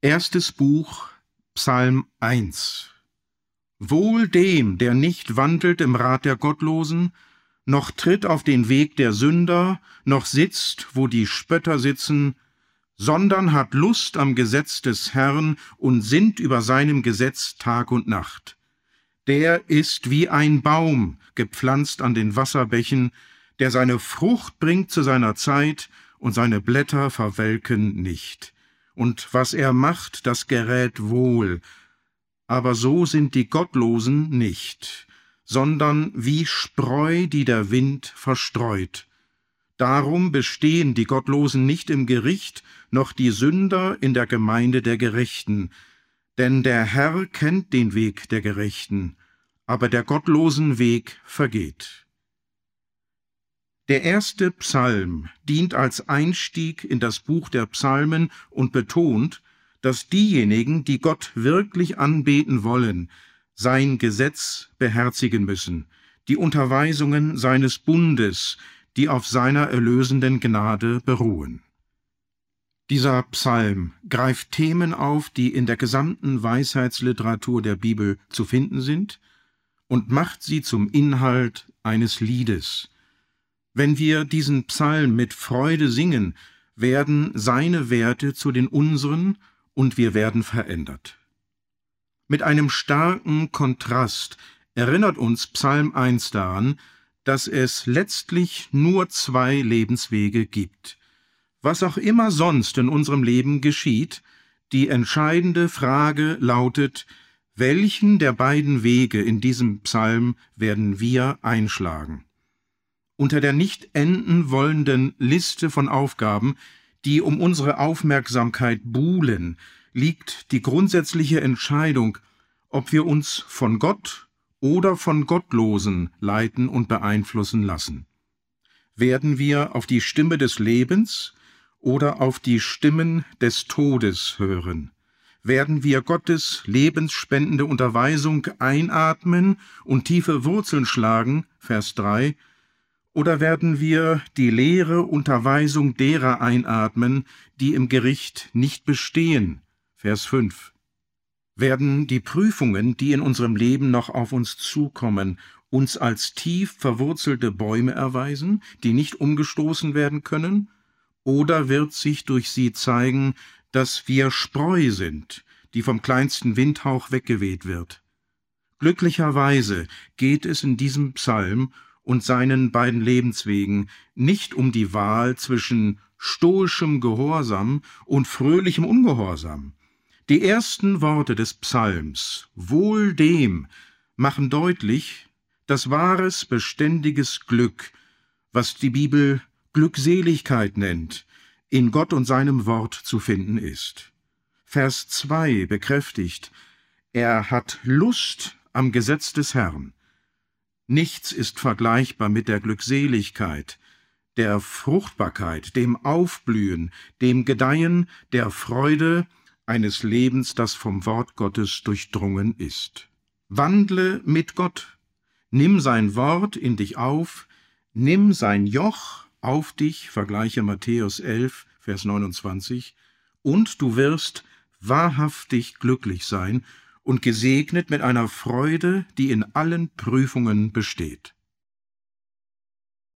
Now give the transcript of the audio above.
Erstes Buch, Psalm 1. Wohl dem, der nicht wandelt im Rat der Gottlosen, noch tritt auf den Weg der Sünder, noch sitzt, wo die Spötter sitzen, sondern hat Lust am Gesetz des Herrn und sinnt über seinem Gesetz Tag und Nacht. Der ist wie ein Baum, gepflanzt an den Wasserbächen, der seine Frucht bringt zu seiner Zeit und seine Blätter verwelken nicht. Und was er macht, das gerät wohl. Aber so sind die Gottlosen nicht, sondern wie Spreu, die der Wind verstreut. Darum bestehen die Gottlosen nicht im Gericht, noch die Sünder in der Gemeinde der Gerechten. Denn der Herr kennt den Weg der Gerechten, aber der gottlosen Weg vergeht. Der erste Psalm dient als Einstieg in das Buch der Psalmen und betont, dass diejenigen, die Gott wirklich anbeten wollen, sein Gesetz beherzigen müssen, die Unterweisungen seines Bundes, die auf seiner erlösenden Gnade beruhen. Dieser Psalm greift Themen auf, die in der gesamten Weisheitsliteratur der Bibel zu finden sind, und macht sie zum Inhalt eines Liedes. Wenn wir diesen Psalm mit Freude singen, werden seine Werte zu den unseren und wir werden verändert. Mit einem starken Kontrast erinnert uns Psalm 1 daran, dass es letztlich nur zwei Lebenswege gibt. Was auch immer sonst in unserem Leben geschieht, die entscheidende Frage lautet: Welchen der beiden Wege in diesem Psalm werden wir einschlagen? Unter der nicht enden wollenden Liste von Aufgaben, die um unsere Aufmerksamkeit buhlen, liegt die grundsätzliche Entscheidung, ob wir uns von Gott oder von Gottlosen leiten und beeinflussen lassen. Werden wir auf die Stimme des Lebens oder auf die Stimmen des Todes hören? Werden wir Gottes lebensspendende Unterweisung einatmen und tiefe Wurzeln schlagen, Vers 3, oder werden wir die leere Unterweisung derer einatmen, die im Gericht nicht bestehen, Vers 5. Werden die Prüfungen, die in unserem Leben noch auf uns zukommen, uns als tief verwurzelte Bäume erweisen, die nicht umgestoßen werden können? Oder wird sich durch sie zeigen, dass wir Spreu sind, die vom kleinsten Windhauch weggeweht wird? Glücklicherweise geht es in diesem Psalm und seinen beiden Lebenswegen nicht um die Wahl zwischen stoischem Gehorsam und fröhlichem Ungehorsam. Die ersten Worte des Psalms, wohl dem, machen deutlich, dass wahres, beständiges Glück, was die Bibel Glückseligkeit nennt, in Gott und seinem Wort zu finden ist. Vers 2 bekräftigt: Er hat Lust am Gesetz des Herrn. Nichts ist vergleichbar mit der Glückseligkeit, der Fruchtbarkeit, dem Aufblühen, dem Gedeihen, der Freude eines Lebens, das vom Wort Gottes durchdrungen ist. Wandle mit Gott, nimm sein Wort in dich auf, nimm sein Joch auf dich, vergleiche Matthäus 11, Vers 29, und du wirst wahrhaftig glücklich sein und gesegnet mit einer Freude, die in allen Prüfungen besteht.